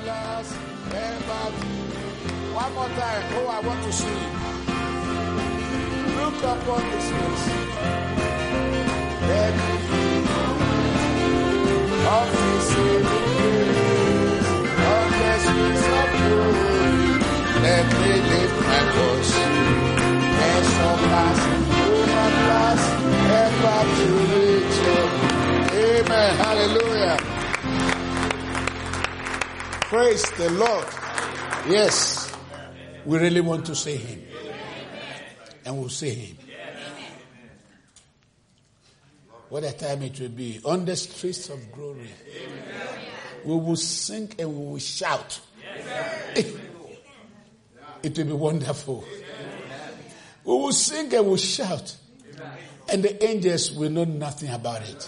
last, ever. One more time. Oh, I want to see you. Look upon this place. Let me of His saving grace, of the streets of glory. Let me lift my voice and surpass, overpass, ever to reach Him. Amen. Hallelujah. Praise the Lord. Yes, we really want to say Him. And we'll say Him. What a time it will be. On the streets of glory. We will sing and we will shout. It will be wonderful. We will sing and we will shout. And the angels will know nothing about it.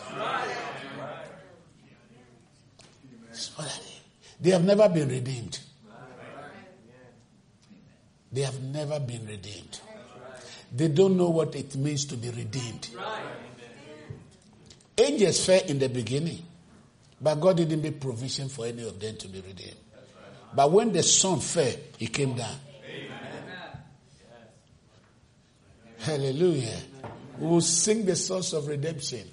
They have never been redeemed. They have never been redeemed. They don't know what it means to be redeemed. Angels fell in the beginning, but God didn't make provision for any of them to be redeemed. But when the Son fell, He came down. Hallelujah. We will sing the songs of redemption.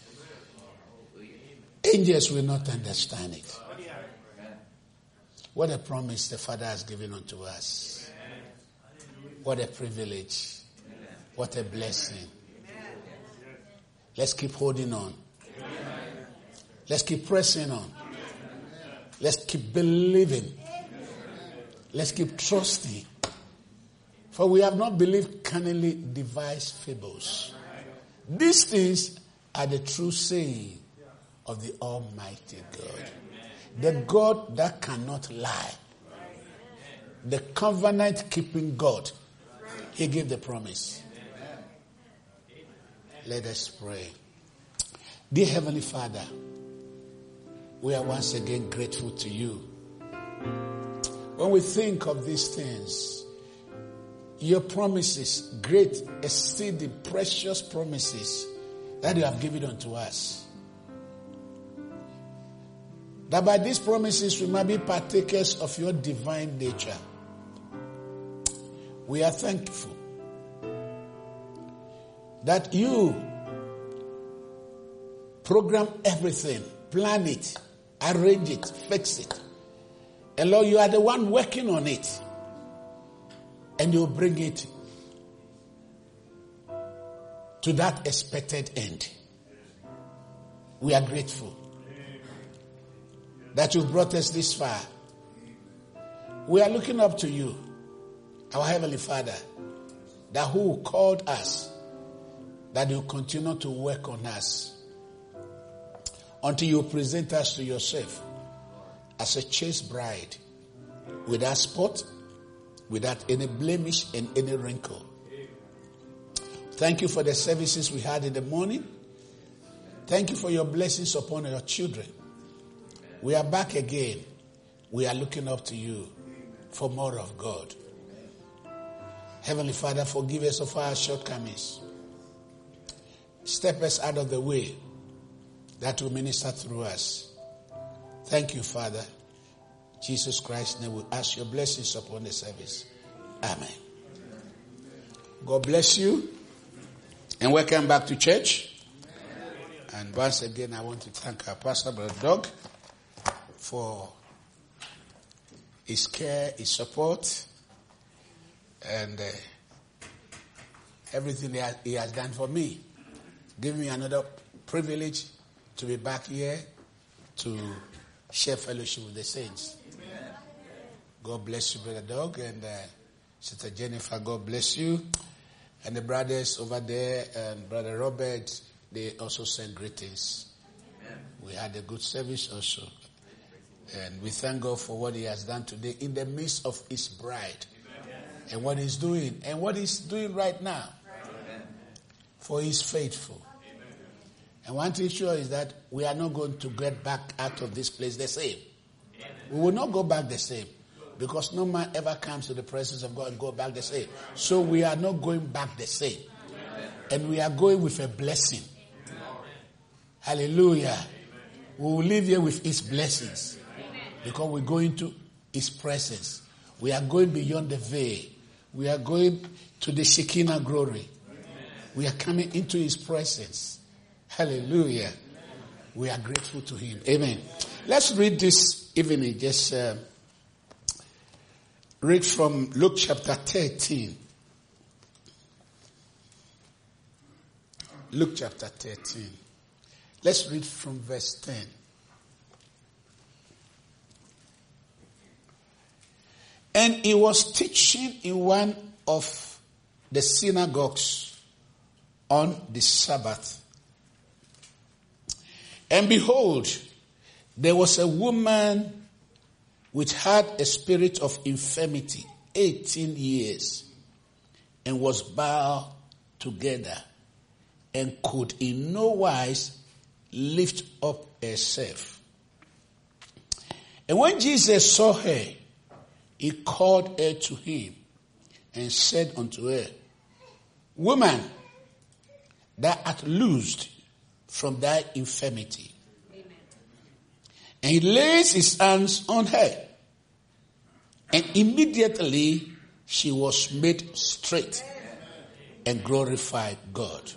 Angels will not understand it. What a promise the Father has given unto us. What a privilege. What a blessing. Let's keep holding on. Let's keep pressing on. Let's keep believing. Let's keep trusting. For we have not believed cunningly devised fables. These things are the true saying of the Almighty God. The God that cannot lie. The covenant-keeping God. He gave the promise. Let us pray. Dear Heavenly Father, we are once again grateful to you. When we think of these things, your promises, great, exceeding, precious promises that you have given unto us, that by these promises we might be partakers of your divine nature. We are thankful that you program everything, plan it, arrange it, fix it. And Lord, you are the one working on it. And you bring it to that expected end. We are grateful that you brought us this far. We are looking up to you, our Heavenly Father, that who called us, that you continue to work on us until you present us to yourself as a chaste bride, without spot, without any blemish and any wrinkle. Thank you for the services we had in the morning. Thank you for your blessings upon your children. We are back again. We are looking up to you for more of God. Heavenly Father, forgive us of our shortcomings. Step us out of the way that will minister through us. Thank you, Father. Jesus Christ's name, we ask your blessings upon the service. Amen. God bless you. And welcome back to church. And once again, I want to thank our pastor, Brother Doug, for his care, his support, and everything he has done for me. Give me another privilege to be back here to share fellowship with the saints. Amen. God bless you, Brother Doug, and Sister Jennifer, God bless you. And the brothers over there and Brother Robert, they also send greetings. Amen. We had a good service also. And we thank God for what he has done today in the midst of his bride. Amen. And what he's doing. And what he's doing right now. Amen. For he's faithful. Amen. And one thing sure is that we are not going to get back out of this place the same. Amen. We will not go back the same. Because no man ever comes to the presence of God and go back the same. So we are not going back the same. Amen. And we are going with a blessing. Amen. Hallelujah. Amen. We will live here with his blessings. Amen. Because we go into his presence. We are going beyond the veil. We are going to the Shekinah glory. We are coming into his presence. Hallelujah. We are grateful to him. Amen. Let's read this evening. Just read from Luke chapter 13. Luke chapter 13. Let's read from verse 10. And he was teaching in one of the synagogues on the Sabbath. And behold, there was a woman which had a spirit of infirmity, 18 years, and was bound together, and could in no wise lift up herself. And when Jesus saw her, he called her to him and said unto her, Woman, thou art loosed from thy infirmity. Amen. And he lays his hands on her, and immediately she was made straight and glorified God.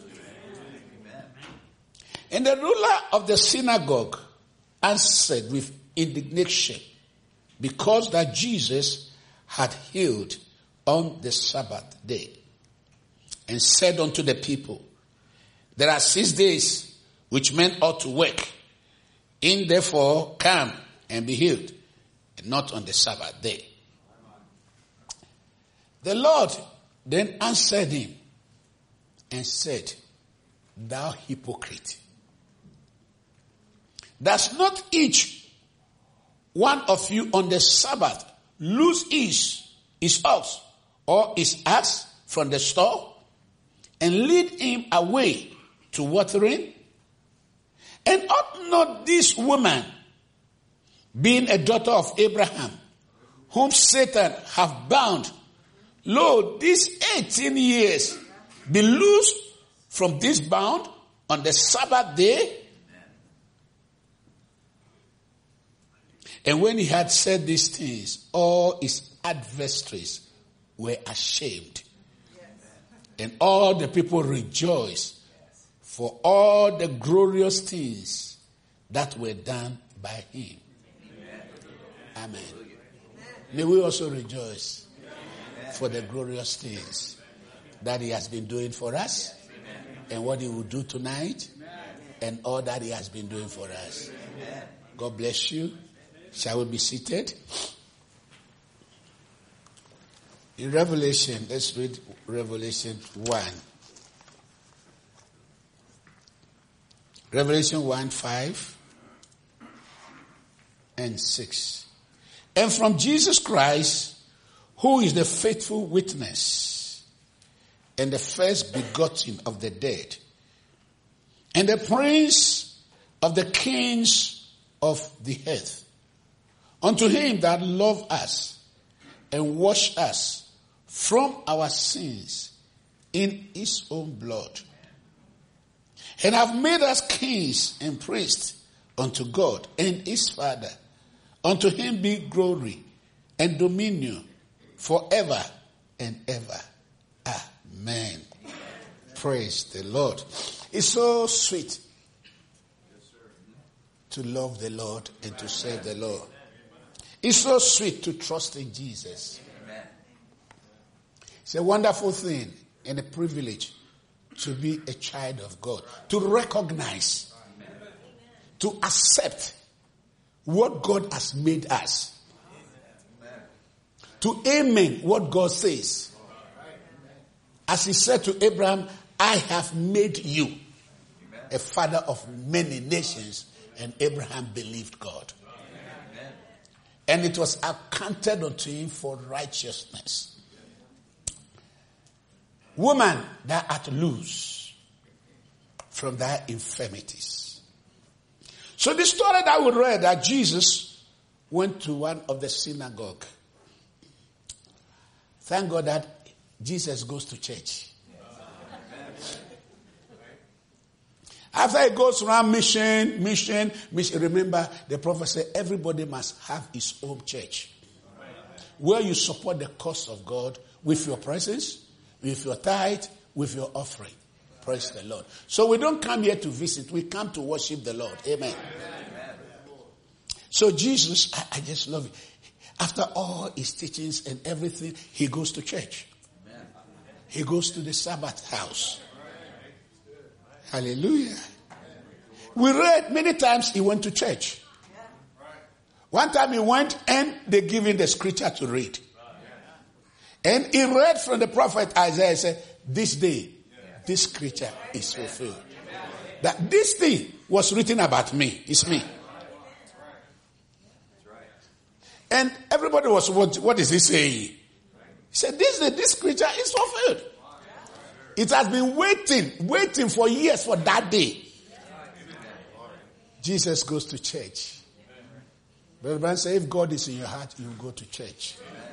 And the ruler of the synagogue answered with indignation, because that Jesus had healed on the Sabbath day, and said unto the people, There are 6 days which men ought to work. In therefore come and be healed, and not on the Sabbath day. The Lord then answered him and said, Thou hypocrite, does not each one of you on the Sabbath loose his ox or his ass from the stall and lead him away to watering? And ought not this woman, being a daughter of Abraham, whom Satan hath bound, lo, these 18 years, be loosed from this bound on the Sabbath day? And when he had said these things, all his adversaries were ashamed. And all the people rejoiced for all the glorious things that were done by him. Amen. May we also rejoice for the glorious things that he has been doing for us, and what he will do tonight, and all that he has been doing for us. God bless you. Shall we be seated? In Revelation, let's read Revelation 1. Revelation 1, 5 and 6. And from Jesus Christ, who is the faithful witness and the first begotten of the dead, and the prince of the kings of the earth, unto him that loved us and washed us from our sins in his own blood, and have made us kings and priests unto God and his Father. Unto him be glory and dominion forever and ever. Amen. Praise the Lord. It's so sweet to love the Lord and to serve the Lord. It's so sweet to trust in Jesus. It's a wonderful thing and a privilege to be a child of God, to recognize, to accept what God has made us, to amen what God says. As he said to Abraham, I have made you a father of many nations, and Abraham believed God. And it was accounted unto him for righteousness. Woman, thou art loose from thy infirmities. So the story that we read, that Jesus went to one of the synagogue. Thank God that Jesus goes to church. After he goes around mission. Remember, the prophet said everybody must have his own church. Where you support the cause of God with your presence, with your tithe, with your offering. Praise the Lord. So we don't come here to visit. We come to worship the Lord. Amen. So Jesus, I just love it. After all his teachings and everything, he goes to church. He goes to the Sabbath house. Hallelujah. We read many times he went to church. One time he went and they gave him the scripture to read. And he read from the prophet Isaiah, said, this day, this scripture is fulfilled. That this thing was written about me. It's me. And everybody was, what is he saying? He said, this scripture is fulfilled. It has been waiting for years for that day. Jesus goes to church. Brother Brian said, if God is in your heart, you will go to church.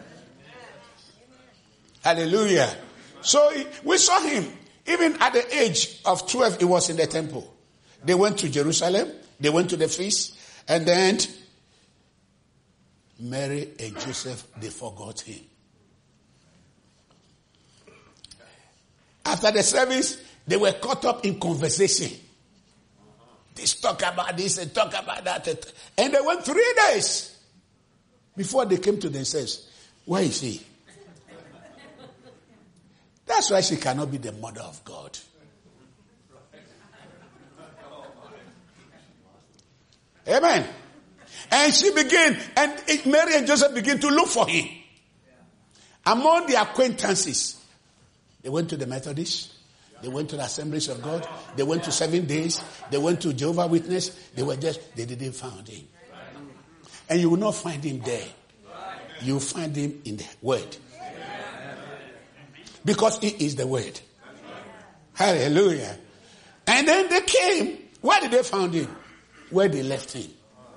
Hallelujah. So we saw him. Even at the age of 12, he was in the temple. They went to Jerusalem. They went to the feast. And then Mary and Joseph, they forgot him. After the service, they were caught up in conversation. They talk about this and talk about that. And they went 3 days before they came to themselves. Where is he? That's why she cannot be the mother of God. Amen. And she began, and Mary and Joseph began to look for him. Among the acquaintances, they went to the Methodists. They went to the Assemblies of God. They went to 7 days. They went to Jehovah's Witness. They didn't find him. And you will not find him there. You will find him in the Word. Because he is the Word. Hallelujah. And then they came. Where did they find him? Where they left him.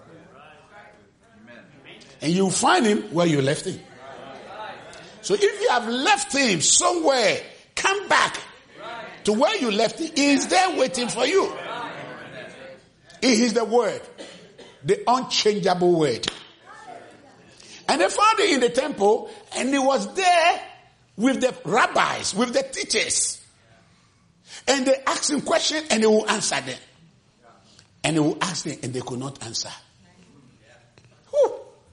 And you find him where you left him. So if you have left him somewhere, come back to where you left him. He is there waiting for you. He is the Word. The unchangeable Word. And they found him in the temple, and he was there with the rabbis, with the teachers. And they asked him questions, and he will answer them. And he will ask them, and they could not answer. Whew.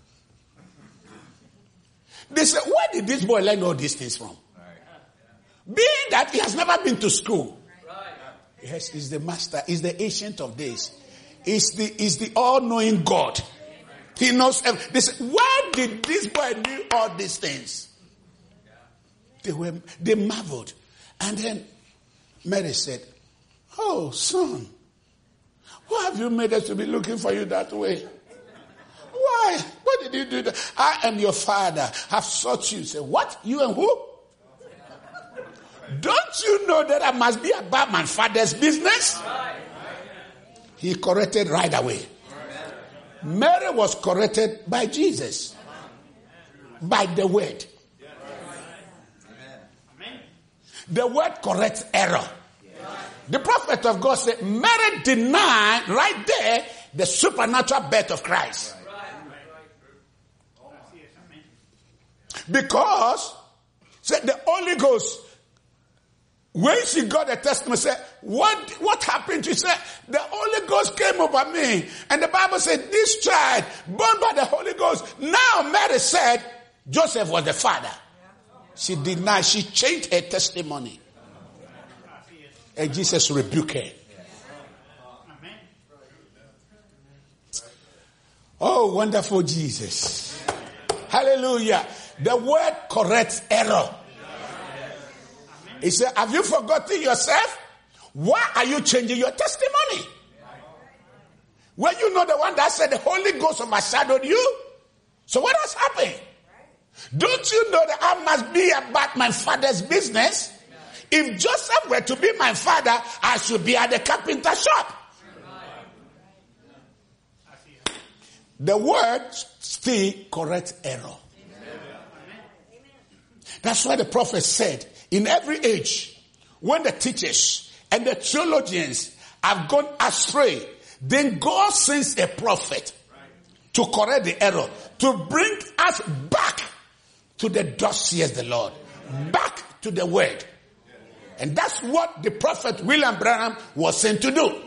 They said, where did this boy learn all these things from? Being that he has never been to school. Yes, he's the master. He's the ancient of days. He's the all-knowing God. He knows everything. They said, where did this boy do all these things? They marveled. And then Mary said, oh, son, why have you made us to be looking for you that way? Why? Why did you do that? I and your father have sought you. Say, what? You and who? Don't you know that I must be about my father's business? He corrected right away. Mary was corrected by Jesus. By the Word. The Word corrects error. The prophet of God said, Mary denied right there the supernatural birth of Christ. Because said the Holy Ghost, when she got the testimony, said, what happened? She said, the Holy Ghost came over me. And the Bible said, this child, born by the Holy Ghost. Now Mary said, Joseph was the father. She denied, she changed her testimony. And Jesus rebuked her. Oh, wonderful Jesus. Hallelujah. The Word corrects error. He said, have you forgotten yourself? Why are you changing your testimony? Well, you know the one that said the Holy Ghost overshadowed you. So what has happened? Don't you know that I must be about my father's business? If Joseph were to be my father, I should be at the carpenter shop. The Word still corrects error. That's why the prophet said, in every age, when the teachers and the theologians have gone astray, then God sends a prophet to correct the error, to bring us back to the thus says the Lord, back to the word. And that's what the prophet William Branham was sent to do.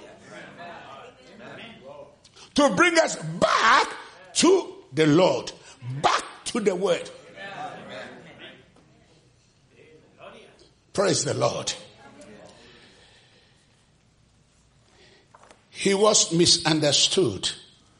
To bring us back to the Lord, back to the word. Praise the Lord. He was misunderstood.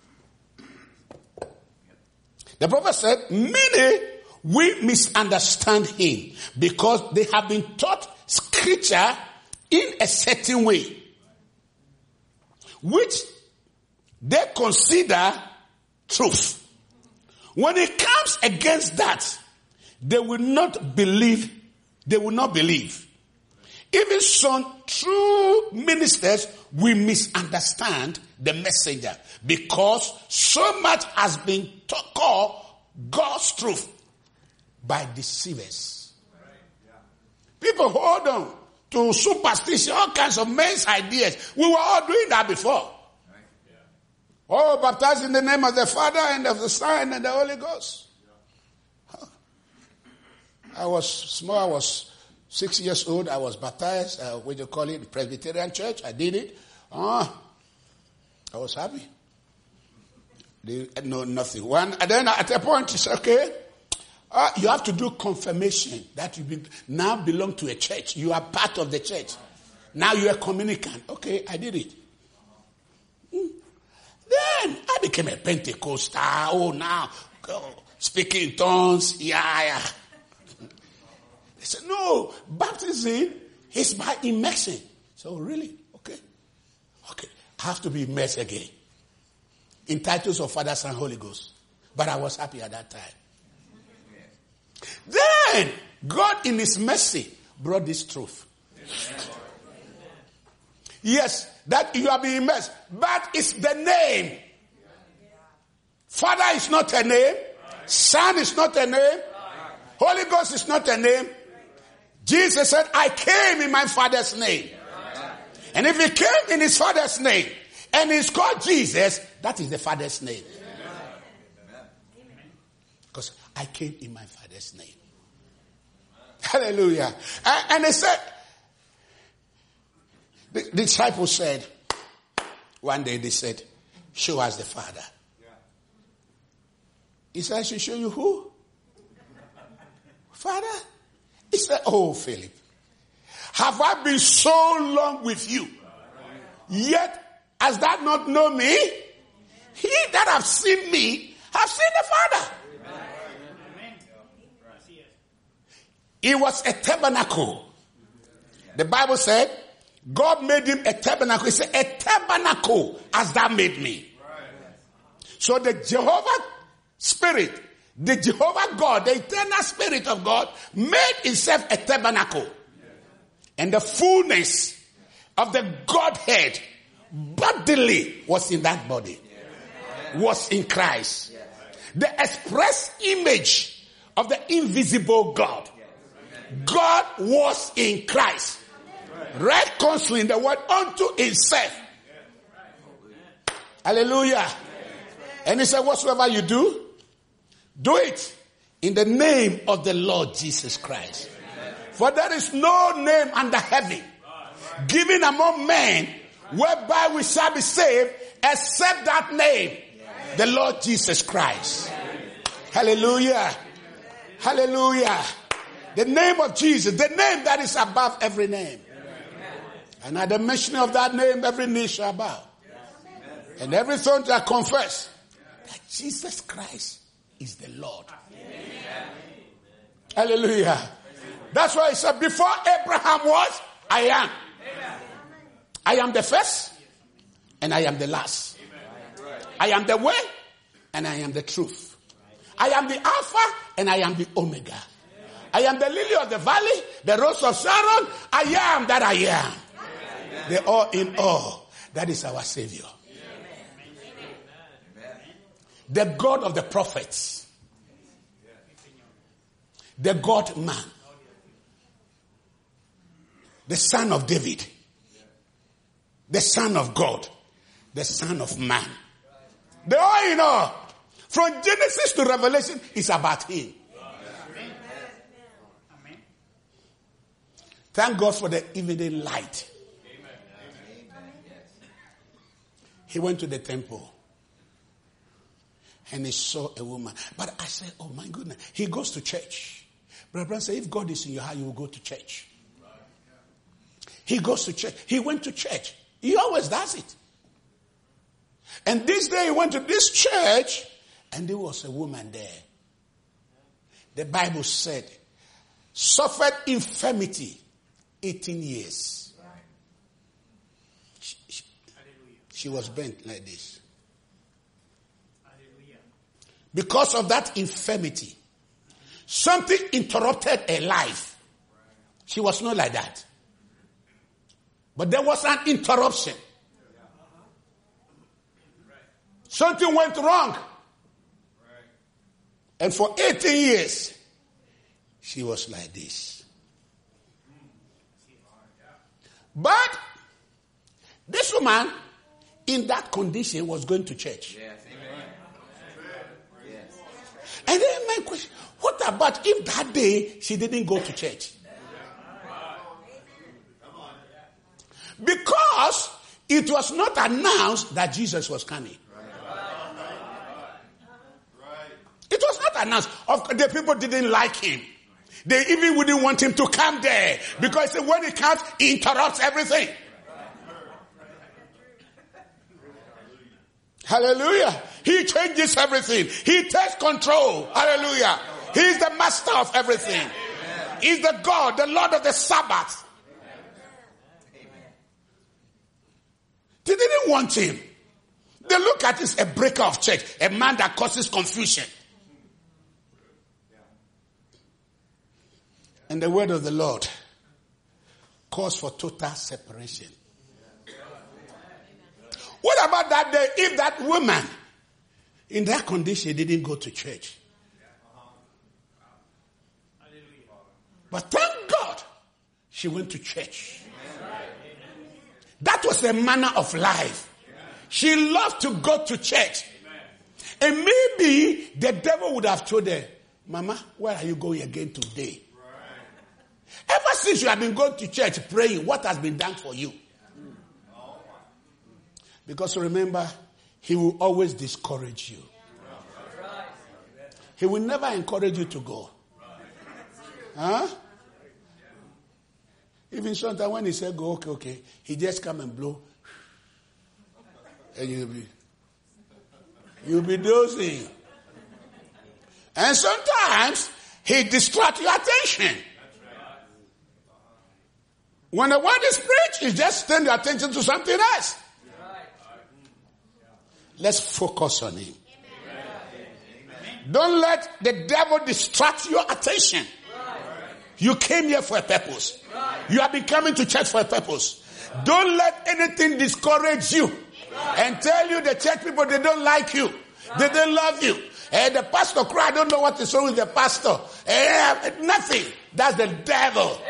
The prophet said, many will misunderstand him because they have been taught scripture in a certain way, which they consider truth. When it comes against that, they will not believe. They will not believe. Even some true ministers will misunderstand the messenger because so much has been called God's truth by deceivers. People hold on to superstition, all kinds of men's ideas. We were all doing that before. Oh, baptized in the name of the Father and of the Son and the Holy Ghost. I was small. I was 6 years old. I was baptized. What do you call it? Presbyterian church. I did it. I was happy. No, nothing. And then at a point, it's okay. You have to do confirmation that you now belong to a church. You are part of the church. Now you are communicant. Okay, I did it. Then I became a Pentecostal. Oh, now speaking in tongues. Yeah. They said, no, baptism is by immersion. So really? Okay. I have to be immersed again. In titles of Father, Son, Holy Ghost. But I was happy at that time. Then, God in His mercy brought this truth. Yes, that you are being immersed. But it's the name. Father is not a name. Son is not a name. Holy Ghost is not a name. Jesus said, I came in my Father's name. And if He came in His Father's name, and He's called Jesus, that is the Father's name. Because I came in my Father's name. Hallelujah. And they said, the disciples said, one day they said, show us the Father. He said, I should show you who? Father? He said, oh, Philip, have I been so long with you? Yet, has that not known me? He that have seen me, have seen the Father. It was a tabernacle. The Bible said, God made him a tabernacle. He said, a tabernacle has thou made me. So the Jehovah Spirit, the Jehovah God, the eternal Spirit of God, made himself a tabernacle. And the fullness of the Godhead bodily was in that body. Was in Christ. The express image of the invisible God. God was in Christ. Reconciling the world unto himself. Hallelujah. And he said, whatsoever you do, do it in the name of the Lord Jesus Christ. For there is no name under heaven given among men whereby we shall be saved except that name, the Lord Jesus Christ. Hallelujah. Hallelujah. The name of Jesus, the name that is above every name. And at the mention of that name, every knee shall bow. And every tongue shall confess that Jesus Christ is the Lord. Hallelujah. That's why he said, before Abraham was, I am. I am the first and I am the last. I am the way and I am the truth. I am the Alpha and I am the Omega. I am the lily of the valley, the rose of Sharon. I am that I am. The all in all. That is our Savior. The God of the prophets. The God man. The son of David. the Son of God, the Son of Man. The all in all, from Genesis to Revelation, is about him. Thank God for the evening light. He went to the temple and he saw a woman. But I said, oh my goodness, he goes to church. Brother Brown said, if God is in your heart, you will go to church. He goes to church. He went to church. He always does it. And this day he went to this church and there was a woman there. The Bible said, suffered infirmity 18 years. She was bent like this. Because of that infirmity, something interrupted her life. She was not like that. But there was an interruption. Something went wrong. And for 18 years, she was like this. But this woman, in that condition, was going to church. And then my question, what about if that day she didn't go to church? Because it was not announced that Jesus was coming. It was not announced. The people didn't like him. They even wouldn't want him to come there. Because when he comes, he interrupts everything. Hallelujah. He changes everything. He takes control. Hallelujah. He is the master of everything. He is the God, the Lord of the Sabbath. They didn't want him. They look at this, a breaker of church, a man that causes confusion. And the word of the Lord calls for total separation. What about that day if that woman in that condition didn't go to church? But thank God she went to church. That was the manner of life. She loved to go to church. And maybe the devil would have told her, Mama, where are you going again today? Ever since you have been going to church praying, what has been done for you? Because remember, he will always discourage you. He will never encourage you to go. Huh? Even sometimes when he said go, okay, he just come and blow. And you'll be dozing. And sometimes he distracts your attention. When the word is preached, you just turn your attention to something else. Let's focus on him. Don't let the devil distract your attention. You came here for a purpose. You have been coming to church for a purpose. Don't let anything discourage you and tell you the church people, they don't like you. They don't love you. And the pastor cried, I don't know what is wrong with the pastor. Nothing. That's the devil.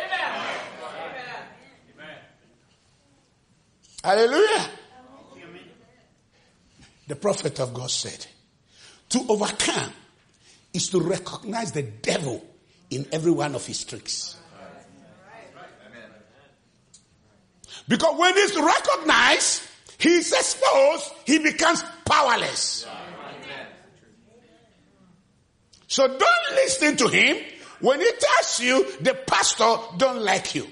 Hallelujah. The prophet of God said, to overcome is to recognize the devil in every one of his tricks. Because when he's recognized, he's exposed, he becomes powerless. So don't listen to him when he tells you the pastor don't like you.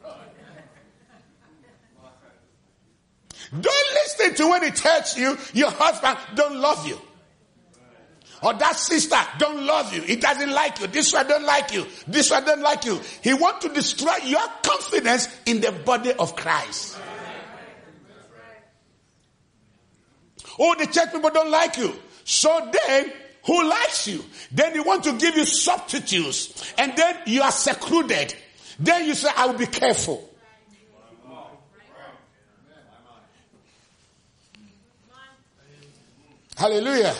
Don't listen to when he tells you your husband don't love you. Or that sister don't love you. He doesn't like you. This one don't like you. This one don't like you. He wants to destroy your confidence in the body of Christ. Oh, the church people don't like you. So then, who likes you? Then he wants to give you substitutes. And then you are secluded. Then you say, I will be careful. Hallelujah.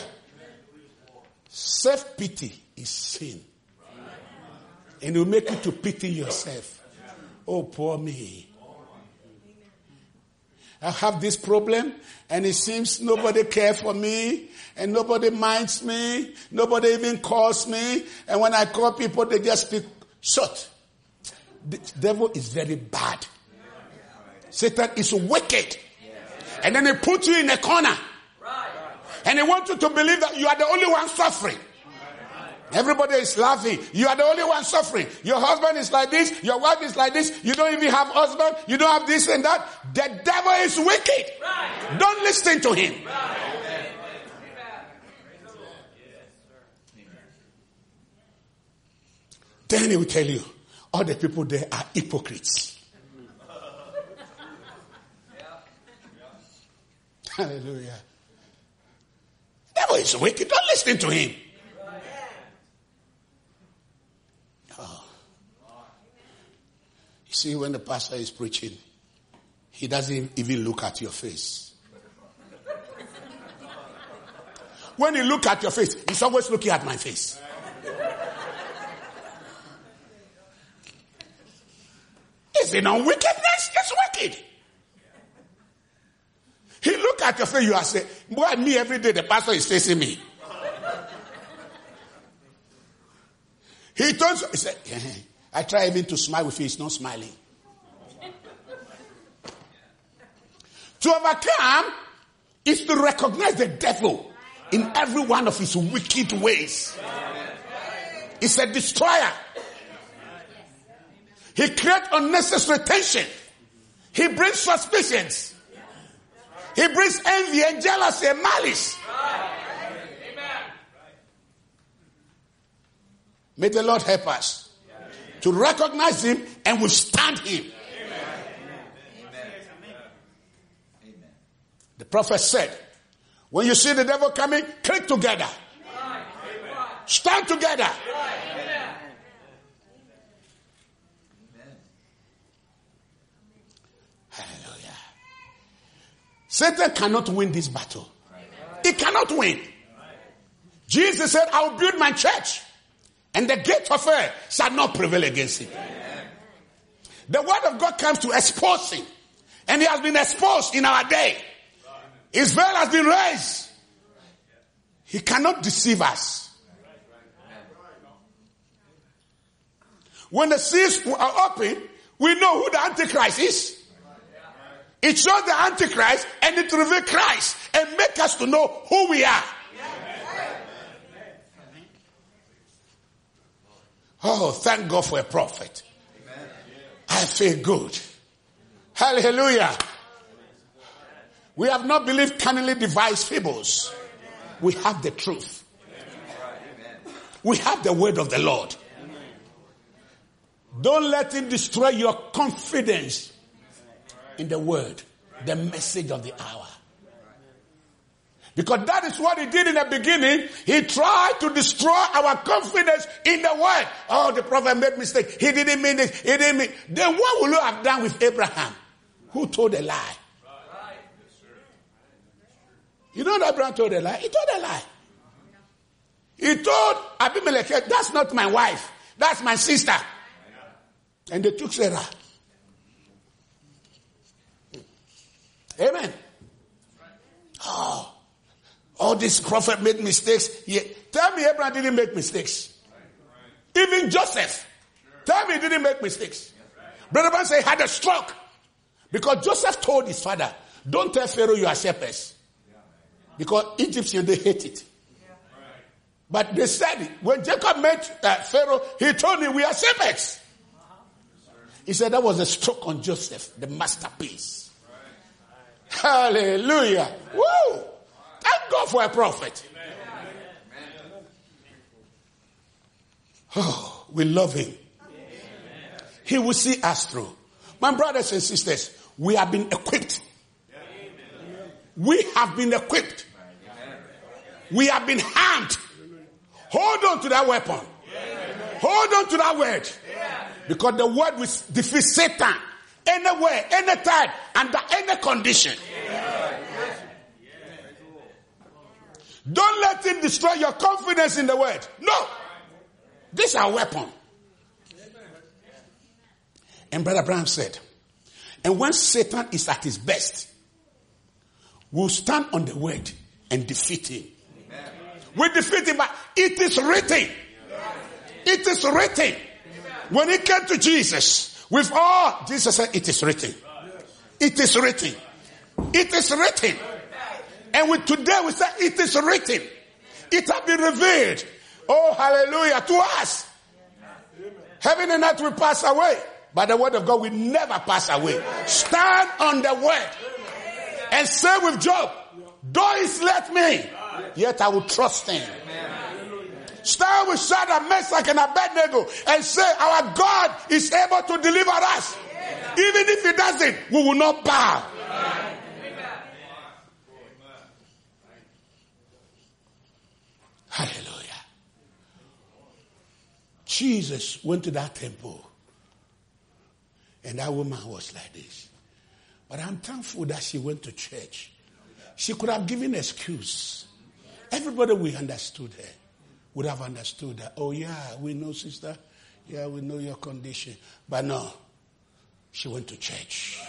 Self-pity is sin. And it will make you to pity yourself. Oh, poor me. I have this problem, and it seems nobody cares for me, and nobody minds me, nobody even calls me, and when I call people, they just speak short. The devil is very bad. Satan is wicked. And then he puts you in a corner. And he wants you to believe that you are the only one suffering. Everybody is laughing. You are the only one suffering. Your husband is like this. Your wife is like this. You don't even have husband. You don't have this and that. The devil is wicked. Don't listen to him. Then he will tell you, all the people there are hypocrites. Hallelujah. The devil is wicked. Don't listen to him. You see, when the pastor is preaching, he doesn't even look at your face. When he looks at your face, he's always looking at my face. Is it not wickedness? It's wicked. He look at your face, you are saying, boy, me every day the pastor is facing me. He turns, he said, I try even to smile with you, he's not smiling. To overcome is to recognize the devil in every one of his wicked ways. He's a destroyer. He creates unnecessary tension. He brings suspicions. He brings envy and jealousy and malice. May the Lord help us to recognize him and withstand him. The prophet said, when you see the devil coming, click together. Stand together. Hallelujah. Satan cannot win this battle. He cannot win. Jesus said, I will build my church, and the gate of hell shall not prevail against it. The word of God comes to expose him. And he has been exposed in our day. His veil has been raised. He cannot deceive us. When the seals are open, we know who the Antichrist is. It shows the Antichrist and it reveals Christ and make us to know who we are. Oh, thank God for a prophet. I feel good. Hallelujah. We have not believed cunningly devised fables. We have the truth. We have the word of the Lord. Don't let him destroy your confidence in the word, the message of the hour. Because that is what he did in the beginning. He tried to destroy our confidence in the word. Oh, the prophet made mistake. He didn't mean this. He didn't mean. Then what will you have done with Abraham, who told a lie? You know that Abraham told a lie? He told a lie. He told Abimelech, that's not my wife. That's my sister. And they took Sarah. Amen. Oh. All this prophet made mistakes. Yeah. Tell me Abraham didn't make mistakes. Even Joseph. Tell me he didn't make mistakes. Brother Brown said he had a stroke. Because Joseph told his father, don't tell Pharaoh you are shepherds. Because Egyptians, they hate it. But they said, when Jacob met Pharaoh, he told him we are shepherds. He said that was a stroke on Joseph, the masterpiece. Hallelujah. Woo! Thank God for a prophet. Oh, we love him. He will see us through. My brothers and sisters, we have been equipped. We have been equipped. We have been armed. Hold on to that weapon. Hold on to that word. Because the word will defeat Satan anywhere, anytime, under any condition. Don't let him destroy your confidence in the word. No. This is our weapon. And Brother Abraham said, and when Satan is at his best, we'll stand on the word and defeat him. We defeat him, but it is written. It is written. When he came to Jesus, with all, Jesus said, it is written. It is written. It is written. And today we say, it is written. It has been revealed. Oh, hallelujah, to us. Heaven and earth will pass away, but the word of God will never pass away. Stand on the word and say with Job, though he let me, yet I will trust him. Stand with Shadrach, Meshach, and Abednego and say, our God is able to deliver us. Even if he doesn't, we will not bow. Hallelujah. Jesus went to that temple, and that woman was like this. But I'm thankful that she went to church. She could have given an excuse. Everybody we understood her would have understood that. Oh yeah, we know, sister. Yeah, we know your condition. But no, she went to church.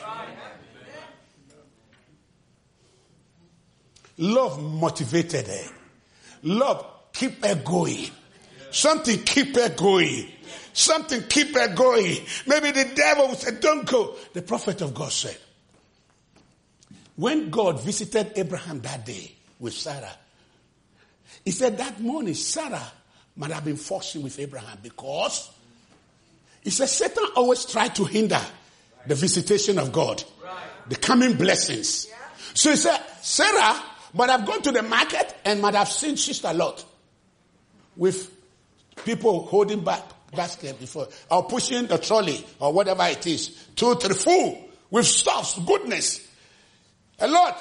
Love motivated her. Love keep her going. Something keep her going. Something keep her going. Maybe the devil would say, don't go. The prophet of God said, when God visited Abraham that day with Sarah, he said that morning Sarah might have been forcing with Abraham because he said Satan always tried to hinder the visitation of God, the coming blessings. So he said Sarah might have gone to the market and might have seen Sister Lot with people holding back basket before, or pushing the trolley, or whatever it is, 2, 3, full with stuffs, goodness, a lot.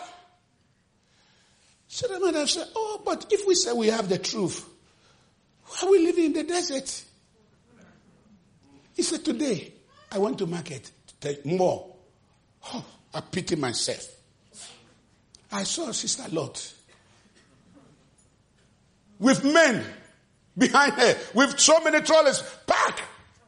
So the man said, oh, but if we say we have the truth, why are we living in the desert? He said, today, I went to market to take more. Oh, I pity myself. I saw Sister Lot with men behind her, with so many trolleys packed.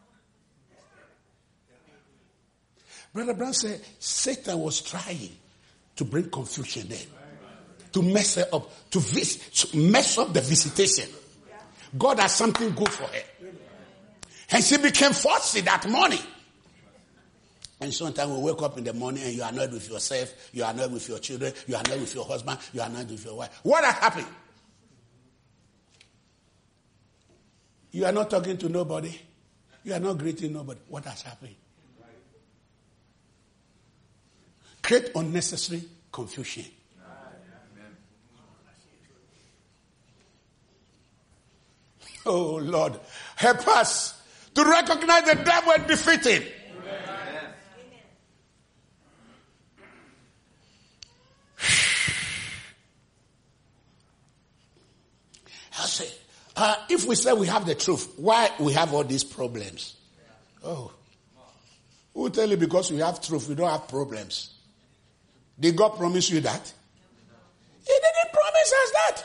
Brother Brown said, Satan was trying to bring confusion there, to mess her up, to mess up the visitation. God has something good for her. And she became fussy that morning. And sometimes we wake up in the morning and you are annoyed with yourself, you are annoyed with your children, you are annoyed with your husband, you are annoyed with your wife. What has happened? You are not talking to nobody. You are not greeting nobody. What has happened? Create unnecessary confusion. Oh Lord, help us to recognize the devil and defeat him. I'll say, if we say we have the truth, why we have all these problems? Oh, who will tell you because we have truth, we don't have problems? Did God promise you that? He didn't promise us that.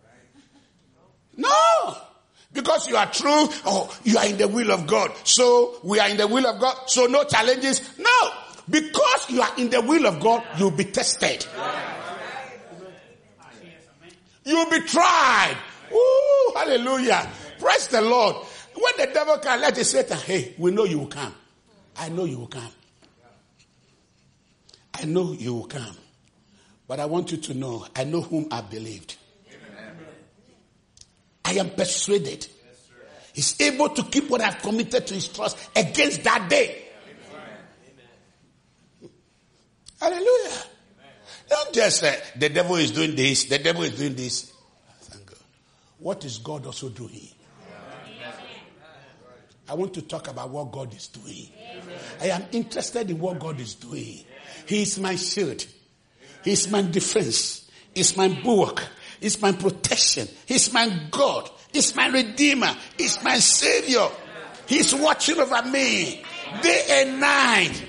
No. Because you are true, oh, you are in the will of God. So we are in the will of God, so no challenges. No. Because you are in the will of God, you'll be tested. You'll be tried. Ooh, hallelujah. Praise the Lord. When the devil can let it Satan, hey, we know you will come. I know you will come. I know you will come. But I want you to know, I know whom I believed. I am persuaded he's able to keep what I've committed to his trust against that day. Hallelujah. Don't just say, the devil is doing this, the devil is doing this. Thank God. What is God also doing? I want to talk about what God is doing. I am interested in what God is doing. He is my shield. He is my defense. He is my bulwark. He is my protection. He is my God. He is my Redeemer. He is my Savior. He is watching over me day and night.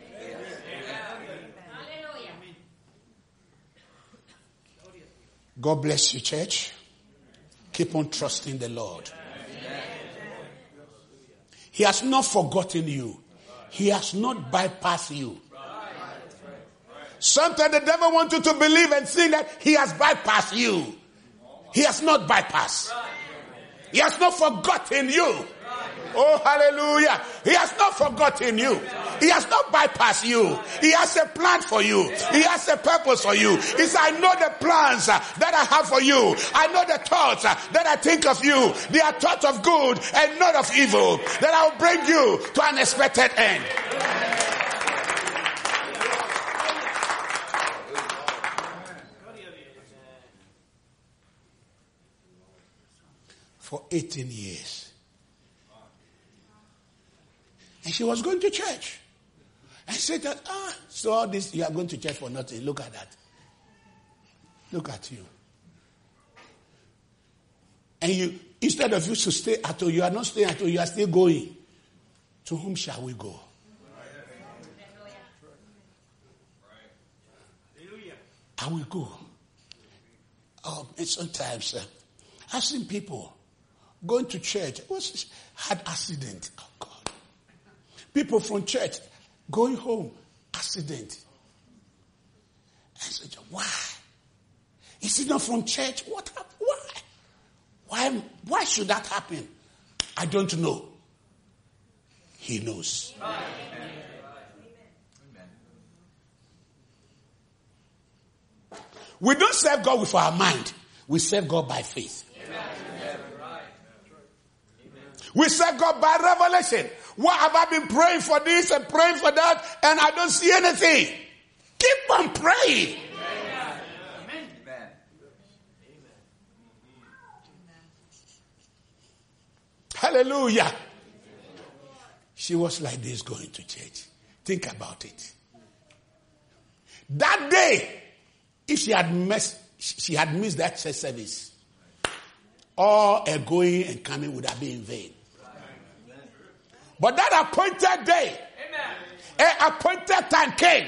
God bless you, church. Keep on trusting the Lord. He has not forgotten you. He has not bypassed you. Sometimes the devil wants you to believe and think that he has bypassed you. He has not bypassed. He has not forgotten you. Oh, hallelujah. He has not forgotten you. He has not bypassed you. He has a plan for you. He has a purpose for you. He said, I know the plans that I have for you. I know the thoughts that I think of you. They are thoughts of good and not of evil. That I will bring you to an expected end. For 18 years. And she was going to church. I said that, so all this, you are going to church for nothing. Look at that. Look at you. And you, instead of you to stay at home, you are not staying at home, you are still going. To whom shall we go? I will go. And sometimes I've seen people going to church, had accident. Oh God. People from church going home, accident. I said, why? Is it not from church? What happened? Why should that happen? I don't know. He knows. Amen. We don't serve God with our mind. We serve God by faith. We serve God by revelation. Why have I been praying for this and praying for that and I don't see anything? Keep on praying. Amen. Hallelujah. She was like this going to church. Think about it. That day, if she had missed that church service, all her going and coming would have been in vain. But that appointed day, an appointed time came.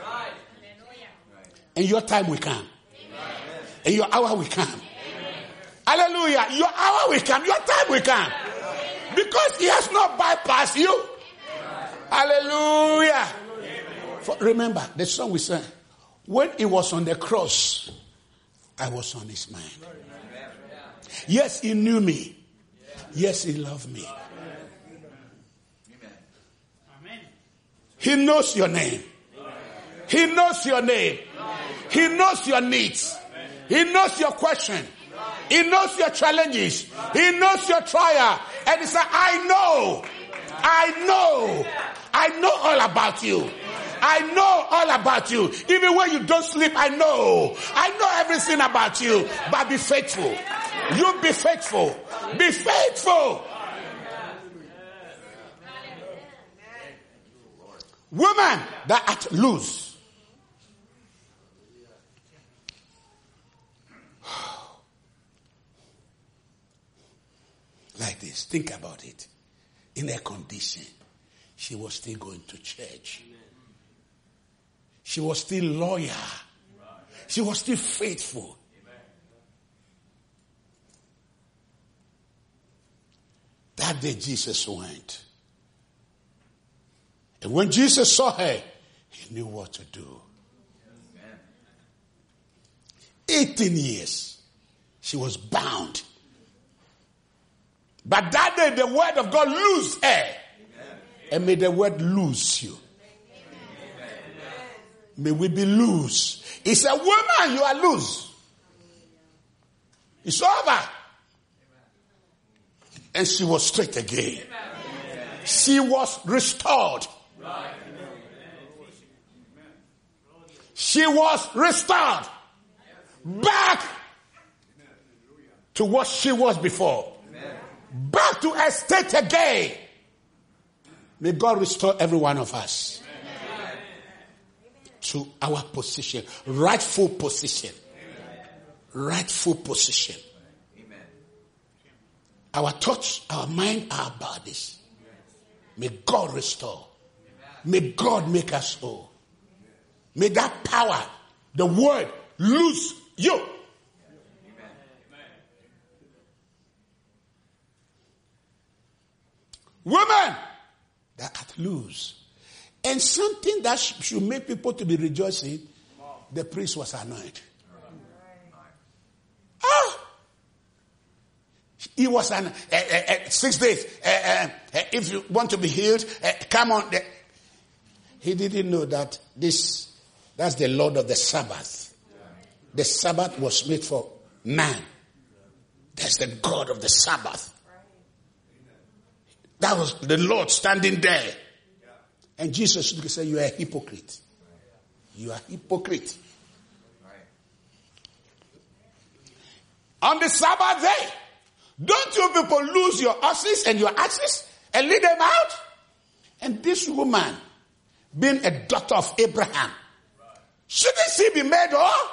And your time will come. And your hour will come. Hallelujah. Your hour will come. Your time will come. Because he has not bypassed you. Hallelujah. Remember, the song we sang. When he was on the cross, I was on his mind. Yes, he knew me. Yes, he loved me. He knows your name. He knows your name. He knows your needs. He knows your question. He knows your challenges. He knows your trial. And he said, I know all about you. I know all about you. Even when you don't sleep, I know everything about you. But be faithful. You be faithful. Be faithful. Women that at loose. Like this. Think about it. In her condition, she was still going to church. She was still loyal. She was still faithful. That day Jesus went. And when Jesus saw her, he knew what to do. 18 years. She was bound. But that day the word of God loosed her. And may the word loose you. May we be loose. He said, woman, you are loose. It's over. And she was straight again. She was restored. She was restored back to what she was before. Back to her state again. May God restore every one of us to our position, rightful position. Rightful position. Our thoughts, our mind, our bodies. May God restore. May God make us whole. May that power, the word, loose you. Women that are loose. And something that should make people to be rejoicing, the priest was annoyed. He was 6 days. If you want to be healed, come on. He didn't know that that's the Lord of the Sabbath. The Sabbath was made for man. That's the God of the Sabbath. That was the Lord standing there. And Jesus should say, you are a hypocrite. You are a hypocrite. On the Sabbath day, don't you people lose your horses and your axes and lead them out? And this woman, being a daughter of Abraham, shouldn't she be made whole?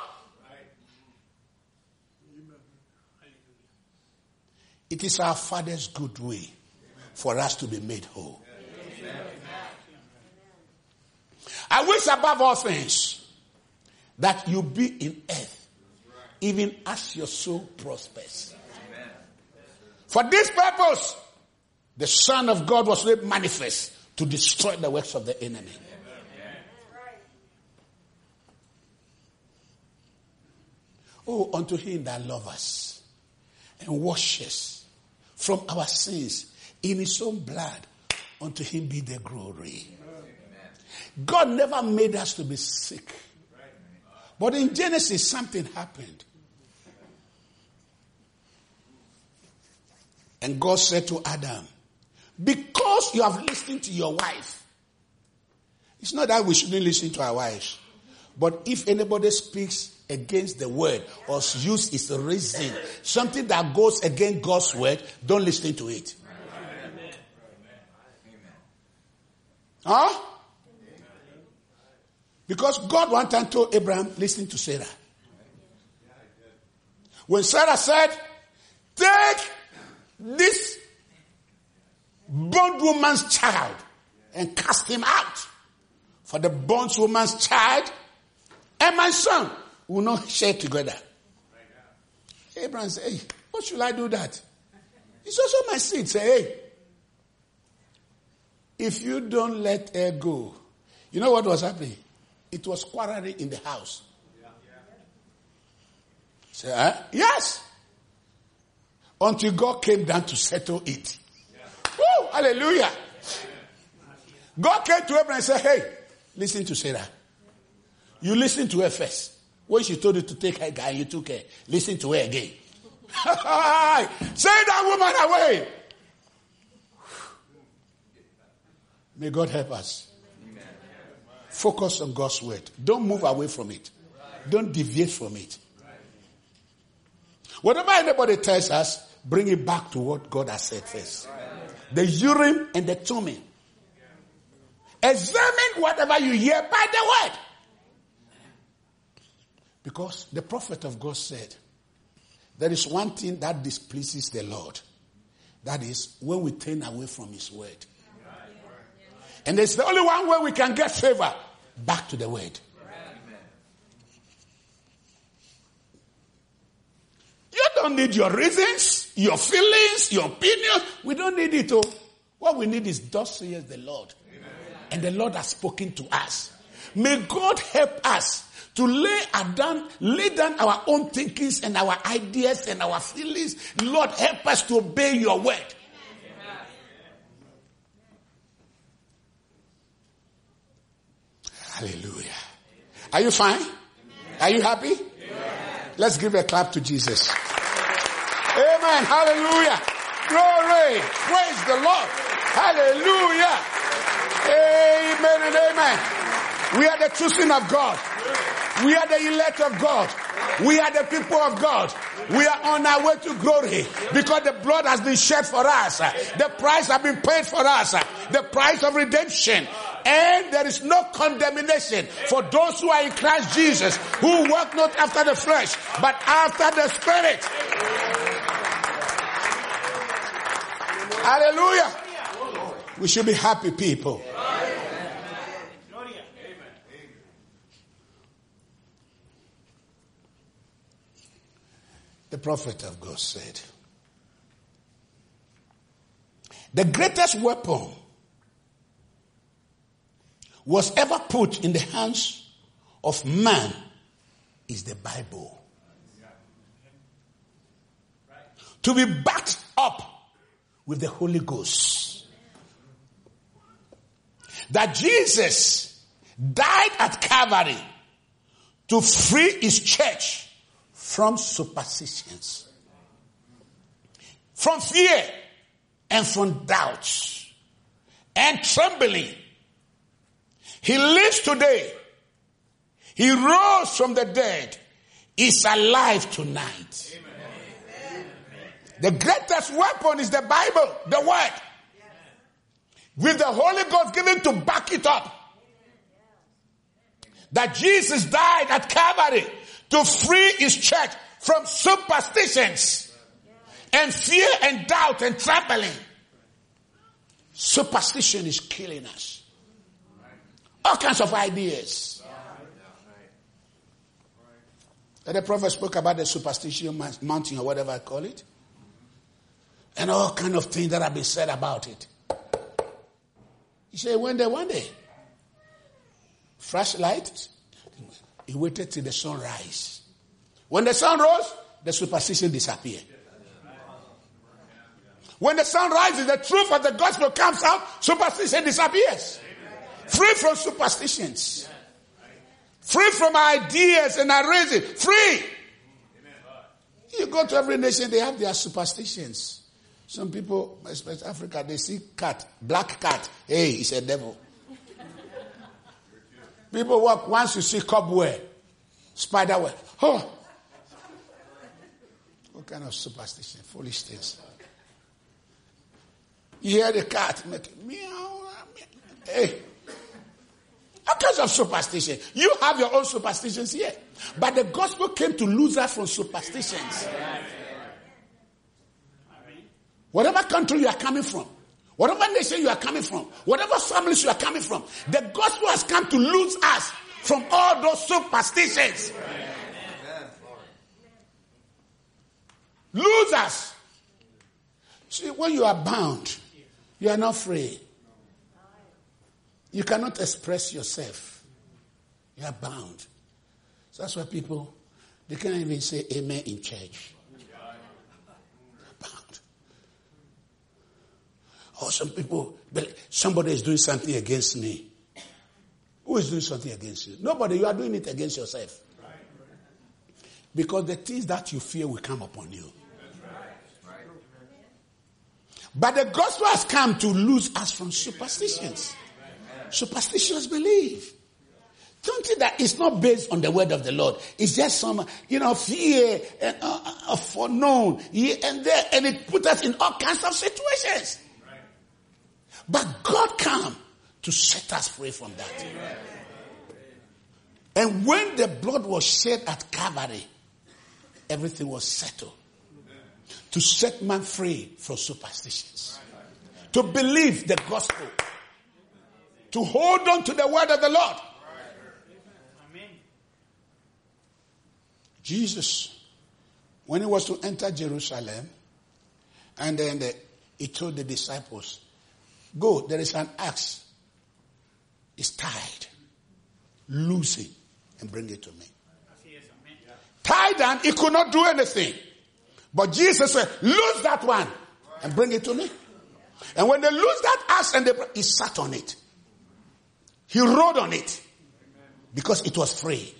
It is our Father's good way for us to be made whole. I wish above all things that you be in earth, even as your soul prospers. For this purpose, the Son of God was made manifest to destroy the works of the enemy. Oh, unto him that loves us and washes from our sins in his own blood, unto him be the glory. God never made us to be sick. But in Genesis, something happened. And God said to Adam, because you have listened to your wife. It's not that we shouldn't listen to our wives. But if anybody speaks against the word or use its reason, something that goes against God's word, don't listen to it. Huh? Because God one time told Abraham, listen to Sarah. When Sarah said, take this bondwoman's child and cast him out, for the bondwoman's child and my son will not share together. Abraham said, hey, what should I do that? It's also my seed. Say, hey, if you don't let her go, you know what was happening? It was quarreling in the house. Say, yes. Until God came down to settle it. Woo, hallelujah. God came to Abraham and said, hey, listen to Sarah. You listen to her first. When she told you to take her guy, you took her. Listen to her again. Send that woman away. May God help us. Focus on God's word. Don't move away from it. Don't deviate from it. Whatever anybody tells us, bring it back to what God has said first. The Urim and the Thummim. Examine whatever you hear by the word. Because the prophet of God said, there is one thing that displeases the Lord. That is when we turn away from his word. And there's the only one way we can get favor. Back to the word. You don't need your reasons, your feelings, your opinions. We don't need it all. What we need is thus says the Lord. And the Lord has spoken to us. May God help us to lay down our own thinkings and our ideas and our feelings. Lord, help us to obey your word. Hallelujah. Are you fine? Are you happy? Let's give a clap to Jesus. Amen. Hallelujah. Glory. Praise the Lord. Hallelujah. Amen and amen. We are the choosing of God. We are the elect of God. We are the people of God. We are on our way to glory because the blood has been shed for us. The price has been paid for us. The price of redemption. And there is no condemnation for those who are in Christ Jesus, who walk not after the flesh, but after the Spirit. Hallelujah. We should be happy people. The prophet of God said, the greatest weapon was ever put in the hands of man is the Bible. To be backed up with the Holy Ghost. That Jesus died at Calvary to free his church from superstitions, from fear, and from doubts, and trembling. He lives today. He rose from the dead. He's alive tonight. Amen. The greatest weapon is the Bible, the Word. With the Holy Ghost given to back it up. That Jesus died at Calvary to free his church from superstitions and fear and doubt and trembling. Superstition is killing us. All kinds of ideas. And the prophet spoke about the superstition mountain or whatever I call it. And all kind of things that have been said about it. He said one day, flashlight, he waited till the sun rise. When the sun rose, the superstition disappeared. When the sun rises, the truth of the gospel comes out, superstition disappears. Free from superstitions. Free from ideas and reason. Free. You go to every nation, they have their superstitions. Some people, especially Africa, they see cat, black cat. Hey, it's a devil. People walk, once you see cobweb, spider web. Oh. What kind of superstition? Foolish things. You hear the cat make meow. Hey. All kinds of superstition. You have your own superstitions here. But the gospel came to lose us from superstitions. Whatever country you are coming from, whatever nation you are coming from, whatever families you are coming from, the gospel has come to lose us from all those superstitions. Lose us. See, when you are bound, you are not free. You cannot express yourself. You are bound. So that's why people, they can't even say amen in church. Bound. Or some people, somebody is doing something against me. Who is doing something against you? Nobody. You are doing it against yourself. Because the things that you fear will come upon you. But the gospel has come to lose us from superstitions. Superstitious belief. Don't think that it's not based on the word of the Lord. It's just some, fear and foreknown here and there, and it puts us in all kinds of situations. But God came to set us free from that. And when the blood was shed at Calvary, everything was settled. To set man free from superstitions. To believe the gospel. To hold on to the word of the Lord. Jesus, when he was to enter Jerusalem, and then he told the disciples, go, there is an axe. It's tied. Loose it and bring it to me. Tied down, he could not do anything. But Jesus said, loose that one and bring it to me. And when they loosed that axe, and he sat on it. He rode on it because it was free.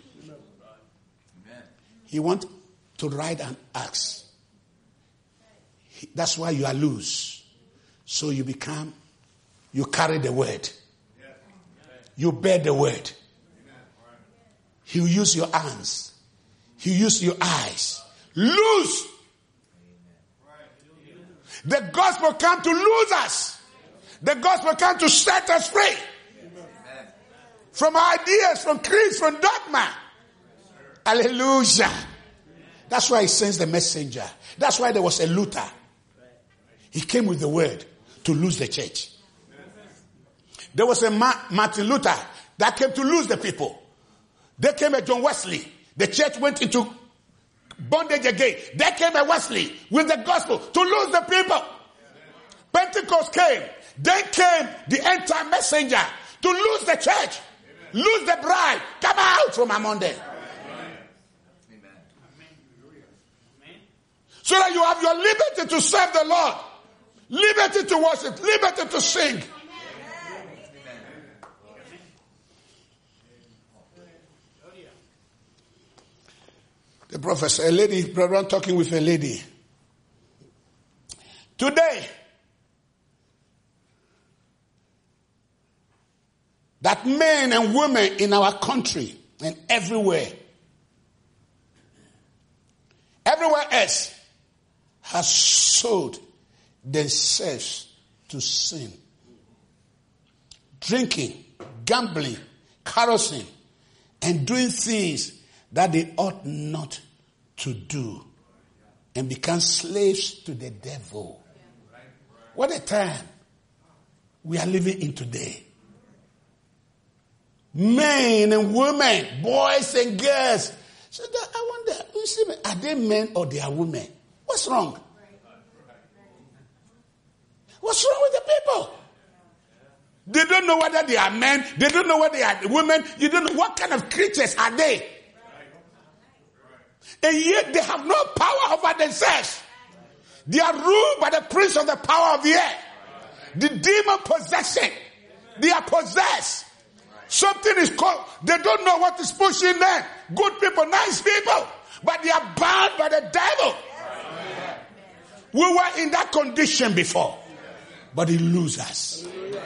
He wants to ride an axe. That's why you are loose. So you carry the word. You bear the word. He will use your hands. He will use your eyes. Loose. The gospel came to lose us. The gospel came to set us free. From ideas, from creeds, from dogma. Hallelujah. That's why he sends the messenger. That's why there was a Luther. He came with the word to lose the church. There was a Martin Luther that came to lose the people. There came a John Wesley. The church went into bondage again. There came a Wesley with the gospel to lose the people. Pentecost came. Then came the end-time messenger to lose the church. Lose the bride. Come out from among them. So that you have your liberty to serve the Lord. Liberty to worship. Liberty to sing. The professor, a lady, brother, talking with a lady. Today, that men and women in our country and everywhere else has sold themselves to sin. Drinking, gambling, carousing, and doing things that they ought not to do, and become slaves to the devil. What a time we are living in today. Men and women, boys and girls. So I wonder, are they men or they are women? What's wrong? What's wrong with the people? They don't know whether they are men. They don't know whether they are women. You don't know what kind of creatures are they. And yet they have no power over themselves. They are ruled by the prince of the power of the air. The demon possession. They are possessed. Something is called, they don't know what is pushing them. Good people, nice people. But they are bound by the devil. We were in that condition before. But he loses us.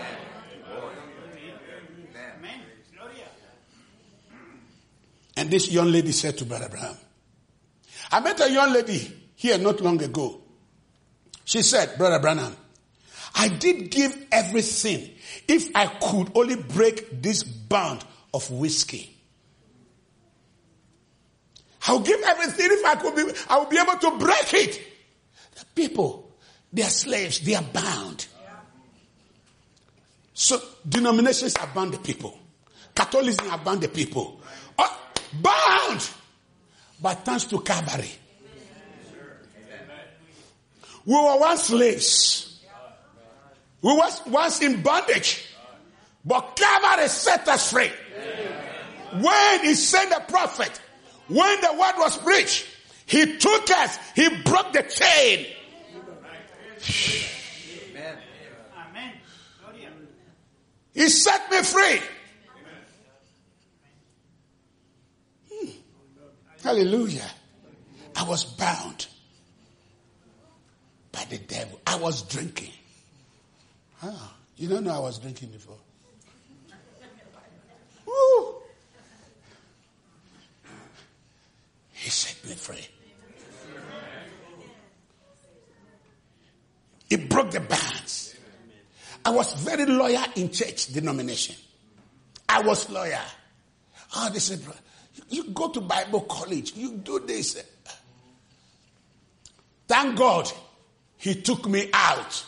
And this young lady said to Brother Abraham, I met a young lady here not long ago. She said, Brother Branham, I did give everything if I could only break this bond of whiskey. I'll give everything if I would be able to break it. The people, they are slaves, they are bound. So denominations are bound the people. Catholicism are bound the people. Bound. But thanks to Calvary. We were once slaves. We were once in bondage. But Calvary set us free. When he sent the prophet, when the word was preached, he took us, he broke the chain. Amen. He set me free. Hallelujah. I was bound by the devil. I was drinking. You don't know I was drinking before. Woo. He set me free. He broke the bands. I was very loyal in church denomination. I was loyal. They said, you go to Bible college. You do this. Thank God he took me out.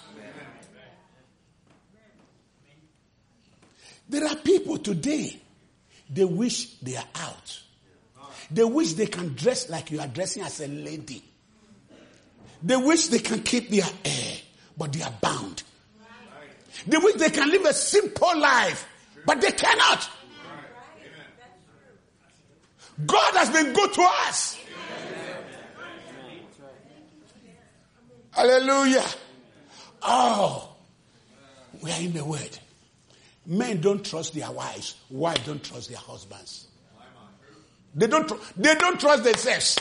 There are people today, they wish they are out. They wish they can dress like you are dressing as a lady. They wish they can keep their hair, but they are bound. They wish they can live a simple life, but they cannot. God has been good to us. Hallelujah. We are in the word. Men don't trust their wives. Wives don't trust their husbands. They don't trust themselves.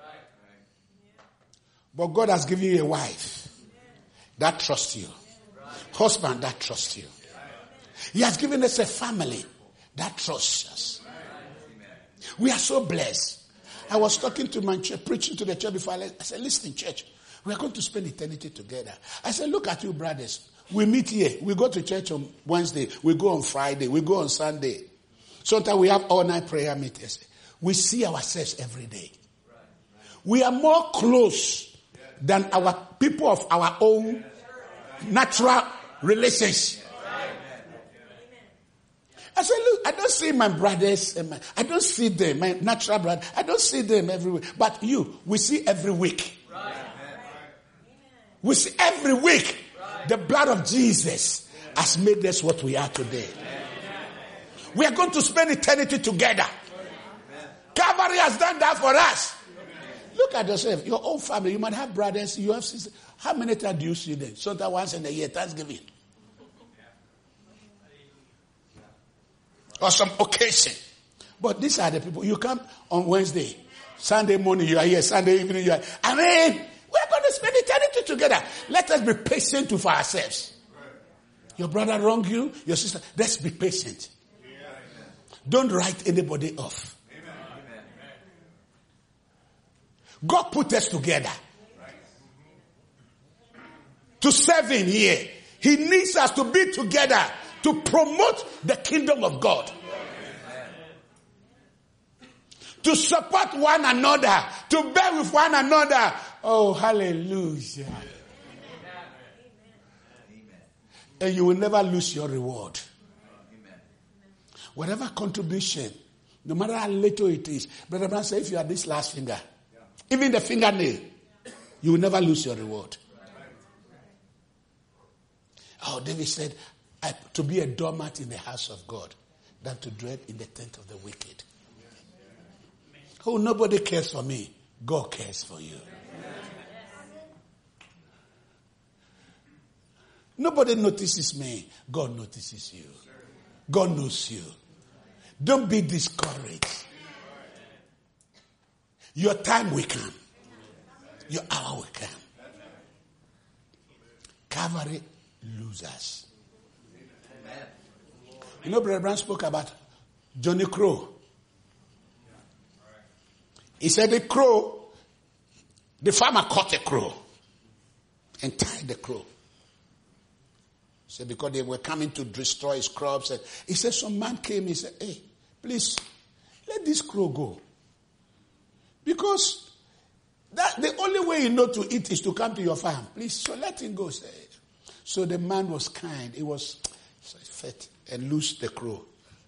But God has given you a wife that trusts you. Husband that trusts you. He has given us a family that trusts us. We are so blessed. I was talking to my church, preaching to the church before. I said, listen, church, we are going to spend eternity together. I said, look at you, brothers. We meet here. We go to church on Wednesday. We go on Friday. We go on Sunday. Sometimes we have all-night prayer meetings. We see ourselves every day. We are more close than our people of our own natural relationship. I said, look, I don't see my brothers. I don't see them, my natural brother. I don't see them every week. But we see every week. We see every week. The blood of Jesus has made us what we are today. We are going to spend eternity together. Calvary has done that for us. Look at yourself. Your own family. You might have brothers. You have sisters. How many times do you see them? Sometimes once in a year, Thanksgiving. Or some occasion. But these are the people. You come on Wednesday. Sunday morning you are here. Sunday evening you are. I mean, we're going to spend eternity together. Let us be patient with ourselves. Your brother wronged you. Your sister. Let's be patient. Don't write anybody off. God put us together to serve Him here. He needs us to be together to promote the kingdom of God. To support one another, to bear with one another. Oh, hallelujah. And you will never lose your reward. Whatever contribution, no matter how little it is. Brother Brown said, if you are this last finger, even the fingernail, you will never lose your reward. Oh, David said, to be a doormat in the house of God than to dwell in the tent of the wicked. Oh, nobody cares for me. God cares for you. Nobody notices me. God notices you. God knows you. Don't be discouraged. Your time will come. Your hour will come. Calvary losers. You know, Brother Brown spoke about Johnny Crow. He said the farmer caught a crow and tied the crow. He said because they were coming to destroy his crops. And he said some man came, he said, hey, please, let this crow go. Because the only way you know to eat is to come to your farm. Please, so let him go. So the man was kind. He was fed and loosed the crow.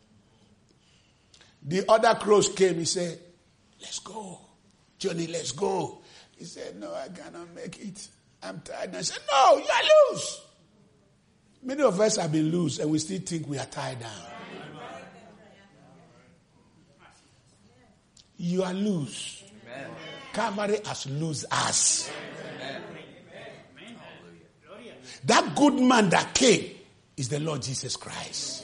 The other crows came. He said, let's go. Johnny, let's go. He said, no, I cannot make it. I'm tired. And I said, no, you are loose. Many of us have been loose and we still think we are tied down. You are loose. Calvary has loosed us. That good man that came is the Lord Jesus Christ.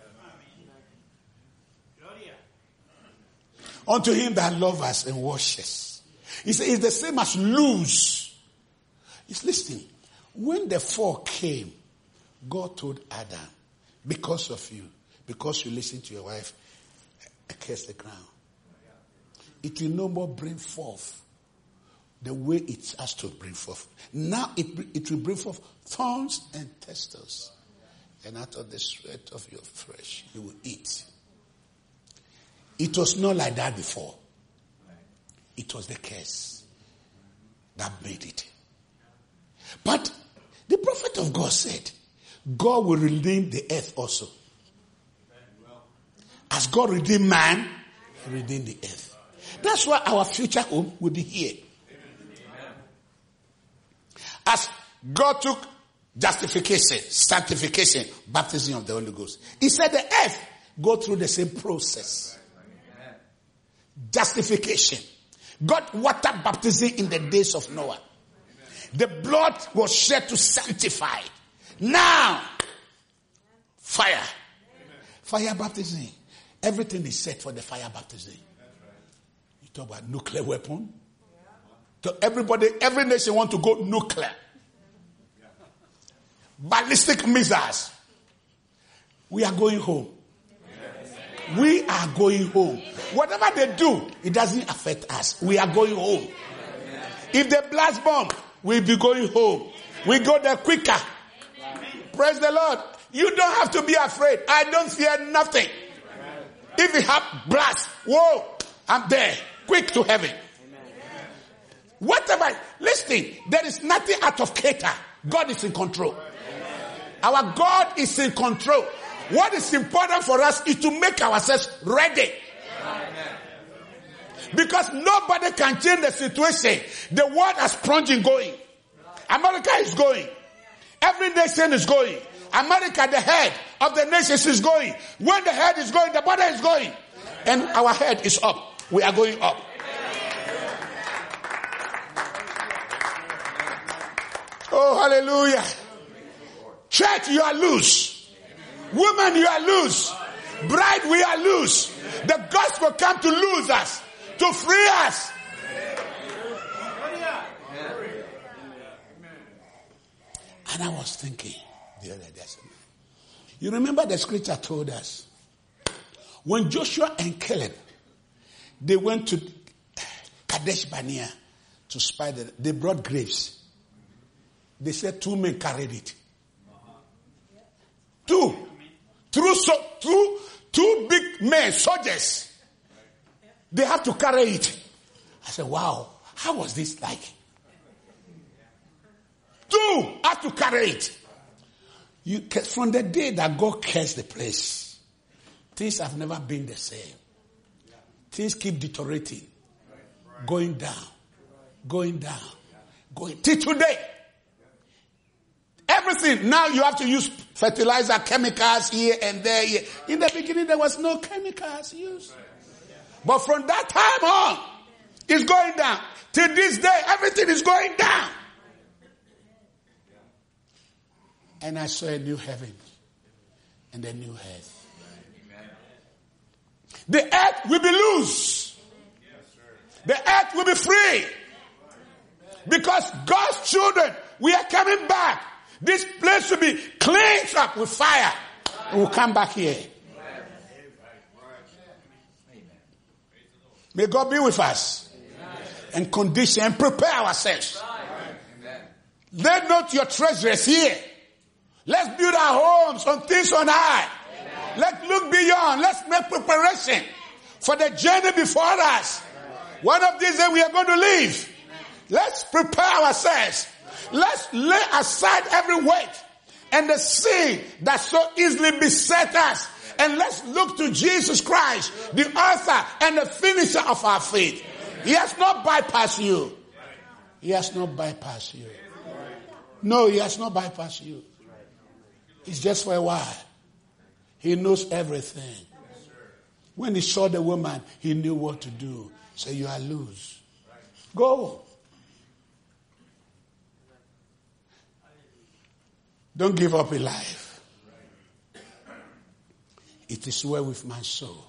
Unto him that loves us and washes. He said it's the same as loose. He's listening. When the fall came, God told Adam, because of you, because you listened to your wife, I curse the ground. It will no more bring forth the way it has to bring forth. Now it will bring forth thorns and thistles. And out of the sweat of your flesh, you will eat. It was not like that before. It was the curse that made it. But the prophet of God said, God will redeem the earth also. As God redeemed man, he redeemed the earth. That's why our future home will be here. As God took justification, sanctification, baptism of the Holy Ghost, he said the earth go through the same process. Justification. God water baptism in the days of Noah. The blood was shed to sanctify. Now, fire. Fire baptism. Everything is set for the fire baptism. You talk about nuclear weapon. So every nation want to go nuclear. Ballistic missiles. We are going home. We are going home. Whatever they do, it doesn't affect us. We are going home. If they blast bomb, we'll be going home. We go there quicker. Praise the Lord. You don't have to be afraid. I don't fear nothing. If it have blast, whoa, I'm there. Quick to heaven. Whatever. Listen, there is nothing out of cater. God is in control. Our God is in control. What is important for us is to make ourselves ready. Because nobody can change the situation. The world has plunged going. America is going. Every nation is going. America, the head of the nations, is going. When the head is going, the body is going. And our head is up. We are going up. Oh, hallelujah. Church, you are loose. Woman, you are loose. Bride, we are loose. The gospel come to lose us, to free us. And I was thinking the other day, you remember the scripture told us, when Joshua and Caleb, they went to Kadesh Barnea to spy they brought grapes. They said 2 men carried it. 2 big men, soldiers. They have to carry it. I said, wow, how was this like? 2 have to carry it. From the day that God cursed the place, things have never been the same. Things keep deteriorating, going down, till today. Everything, now you have to use fertilizer, chemicals here and there. Here. In the beginning, there was no chemicals used. But from that time on, it's going down. Till this day, everything is going down. And I saw a new heaven and a new earth. The earth will be loose. The earth will be free. Because God's children, we are coming back. This place will be cleansed up with fire. And we'll come back here. May God be with us. And condition and prepare ourselves. Let not your treasures here. Let's build our homes on things on high. Let's look beyond. Let's make preparation for the journey before us. One of these days we are going to leave. Let's prepare ourselves. Let's lay aside every weight and the sin that so easily beset us. And let's look to Jesus Christ, the author and the finisher of our faith. He has not bypassed you. He has not bypassed you. No, he has not bypassed you. It's just for a while. He knows everything. When he saw the woman, he knew what to do. Say, you are loose. Go. Don't give up in life. It is well with my soul.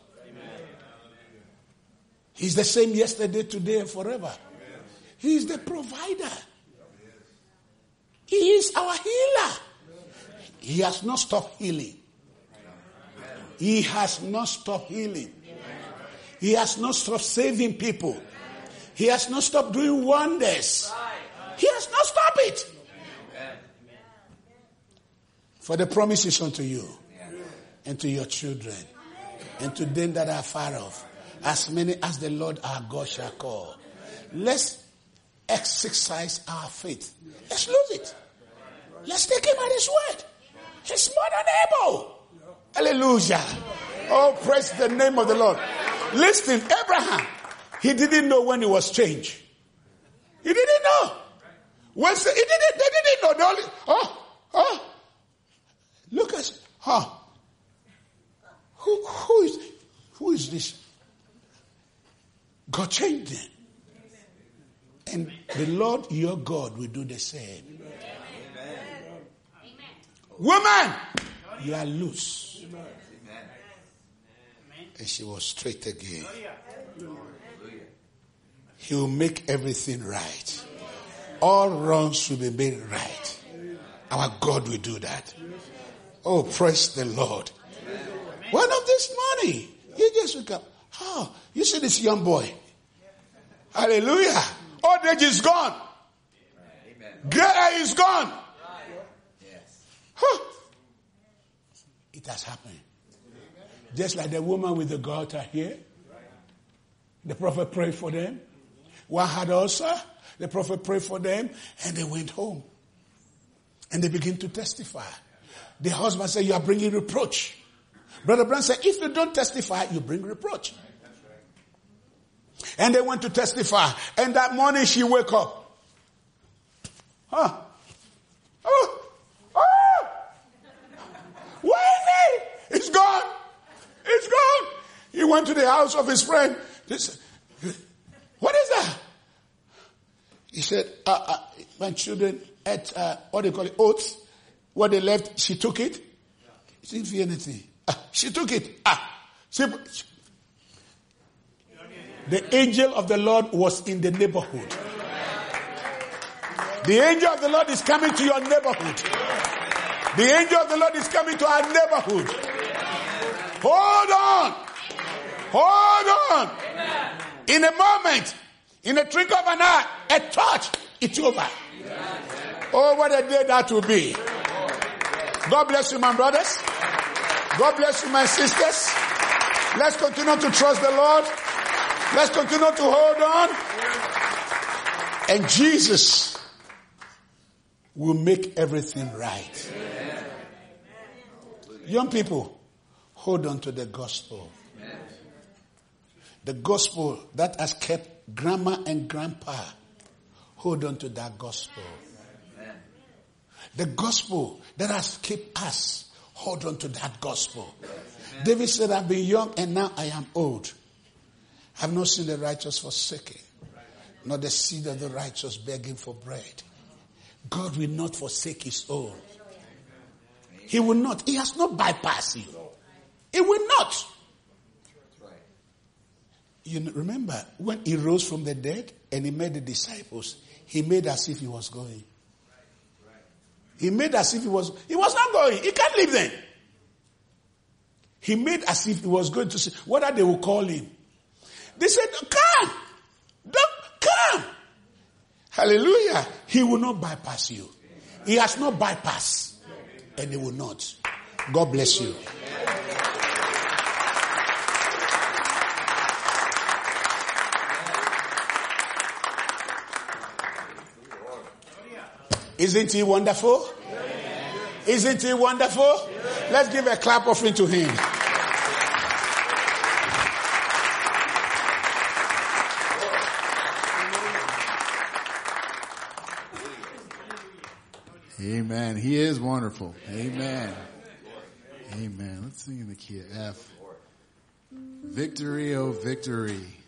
He's the same yesterday, today, and forever. He is the provider. He is our healer. He has not stopped healing. He has not stopped healing. He has not stopped saving people. He has not stopped doing wonders. He has not stopped it. For the promise is unto you and to your children and to them that are far off, as many as the Lord our God shall call. Let's exercise our faith. Let's lose it. Let's take him at his word. He's more than able. Hallelujah. Oh, praise the name of the Lord. Listen, Abraham, he didn't know when it was changed. He didn't know. They didn't know. Look at, who is this? God changed them. And the Lord your God will do the same. Woman, you are loose. And she was straight again. He will make everything right. All wrongs will be made right. Our God will do that. Oh, praise the Lord. One of this morning, you just wake up. Oh, you see this young boy. Hallelujah. Old age is gone. Gray hair is gone. Huh. It has happened. Just like the woman with the gauter here. The prophet prayed for them. One had ulcer. The prophet prayed for them. And they went home. And they began to testify. The husband said, you are bringing reproach. Brother Branham said, if you don't testify, you bring reproach. And they went to testify. And that morning she woke up. Huh? Oh! Where is he? It's gone. It's gone. He went to the house of his friend. What is that? He said, my children ate, what do you call it, oats. What they left, she took it. She didn't feel anything. She took it. The angel of the Lord was in the neighborhood. The angel of the Lord is coming to your neighborhood. The angel of the Lord is coming to our neighborhood. Hold on. Hold on. In a moment, in a trick of an eye, a touch, it's over. Oh, what a day that will be. God bless you, my brothers. God bless you, my sisters. Let's continue to trust the Lord. Let's continue to hold on. And Jesus will make everything right. Young people, hold on to the gospel. The gospel that has kept grandma and grandpa. Hold on to that gospel. The gospel that has kept us. Hold on to that gospel. David said, I've been young and now I am old. I've not seen the righteous forsaken, nor the seed of the righteous begging for bread. God will not forsake his own. He will not. He has not bypassed you. He will not. You remember when he rose from the dead and he met the disciples, he made as if he was going. He made as if he was not going. He can't leave them. He made as if he was going to see whether they will call him. They said, come. Don't come. Hallelujah. He will not bypass you. He has not bypassed. And he will not. God bless you. Isn't he wonderful? Isn't he wonderful? Let's give a clap offering to him. Amen. He is wonderful. Amen. Amen. Let's sing in the key of F. Victory, oh victory.